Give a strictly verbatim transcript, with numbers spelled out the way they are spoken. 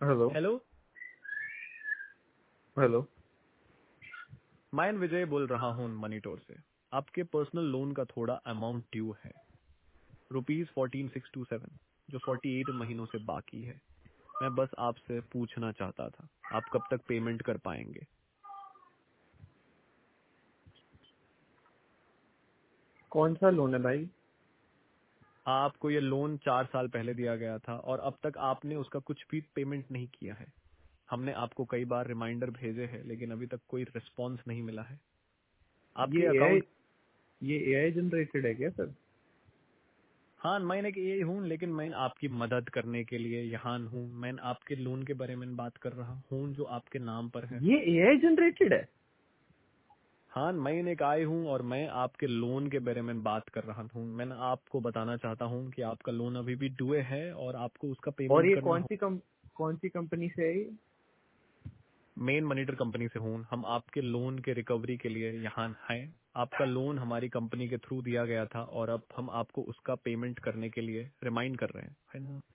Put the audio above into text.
Hello. Hello. Hello. मैं विजय बोल रहा हूँ मनीटोर से। आपके पर्सनल लोन का थोड़ा अमाउंट ड्यू है, rupees fourteen six two seven, जो फोर्टी एट महीनों से बाकी है। मैं बस आपसे पूछना चाहता था, आप कब तक पेमेंट कर पाएंगे? कौन सा लोन है भाई? आपको ये लोन चार साल पहले दिया गया था और अब तक आपने उसका कुछ भी पेमेंट नहीं किया है। हमने आपको कई बार रिमाइंडर भेजे हैं, लेकिन अभी तक कोई रिस्पॉन्स नहीं मिला है। ये आपके एआई अकाउंट। ये एआई जनरेटेड है क्या सर? हाँ, मैं एक ये हूँ, लेकिन मैं आपकी मदद करने के लिए यहाँ हूँ। मैं आपके लोन के बारे में बात कर रहा हूँ जो आपके नाम पर है। ये एआई जनरेटेड है? हाँ, मैं एक आए हूँ और मैं आपके लोन के बारे में बात कर रहा हूँ। मैं आपको बताना चाहता हूँ कि आपका लोन अभी भी ड्यू है और आपको उसका और पेमेंट ये करना कौन हो। सी कम कौन सी कंपनी से है ये? मेन मनीटर कंपनी से हूँ। हम आपके लोन के रिकवरी के लिए यहाँ हैं। आपका लोन हमारी कंपनी के थ्रू दिया गया था और अब हम आपको उसका पेमेंट करने के लिए रिमाइंड कर रहे हैं, है ना?